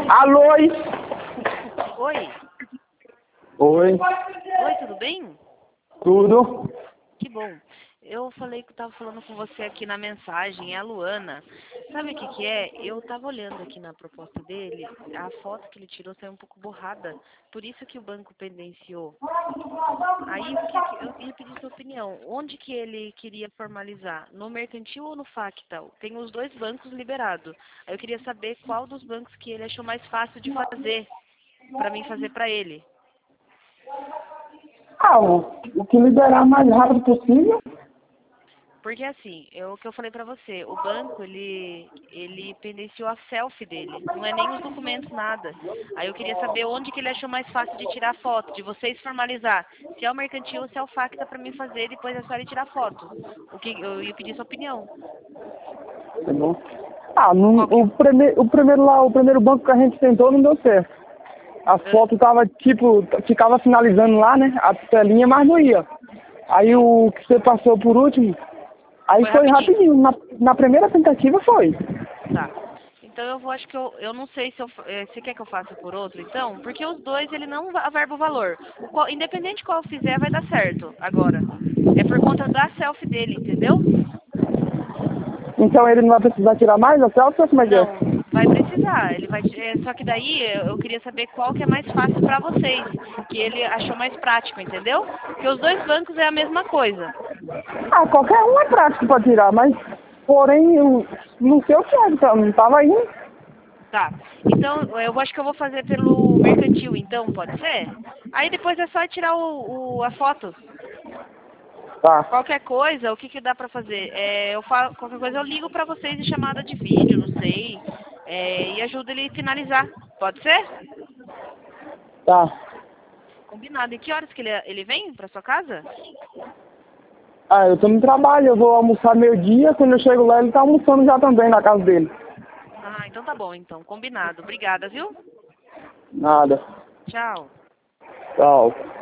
Alô? Oi? Oi. Oi, Oi, tudo bem? tudo? Que bom. Eu falei que eu tava falando com você aqui na mensagem, é a Luana. Sabe o que que é? Eu tava olhando aqui na proposta dele, a foto que ele tirou saiu um pouco borrada, por isso que o banco pendenciou. Aí eu ia pedir sua opinião. Onde que ele queria formalizar? No Mercantil ou no Factal? Tem os dois bancos liberados. Aí eu queria saber qual dos bancos que ele achou mais fácil de fazer, para mim fazer para ele. O que liberar mais rápido possível. Porque assim, o que eu falei pra você, o banco, ele pendenciou a selfie dele, não é nem os documentos, nada. Aí eu queria saber onde que ele achou mais fácil de tirar foto, de vocês formalizar. Se é o mercantil ou se é o Facta pra mim fazer, depois é só ele tirar foto. O que eu ia pedir sua opinião. Tá bom? Qual que... O primeiro lá, o primeiro banco que a gente tentou não deu certo. A foto tava ficava finalizando lá, né? A telinha, mas não ia. Aí o que você passou por último, aí Foi foi rapidinho. rapidinho. Na primeira tentativa foi. Tá. Então acho que eu não sei se você quer que eu faça por outro, então, porque os dois ele não averba o valor. Independente qual fizer, vai dar certo. Agora, é por conta da selfie dele, entendeu? Então ele não vai precisar tirar mais a selfie ou como é que é? Não, vai precisar. Ele vai. Só que daí eu queria saber qual que é mais fácil pra vocês, que ele achou mais prático, entendeu? Porque os dois bancos é a mesma coisa. Qualquer um é prático para tirar, mas porém, não sei o que é, não tava indo. Tá. Então eu acho que eu vou fazer pelo mercantil, então, pode ser? Aí depois é só tirar a foto. Tá. Qualquer coisa, o que que dá pra fazer? Qualquer coisa eu ligo pra vocês em chamada de vídeo, não sei, e ajudo ele a finalizar. Pode ser? Tá. Combinado. E que horas que ele vem pra sua casa? Eu tô no trabalho, eu vou almoçar meio-dia, quando eu chego lá ele tá almoçando já também na casa dele. Ah, então tá bom, então. Combinado. Obrigada, viu? Nada. Tchau. Tchau.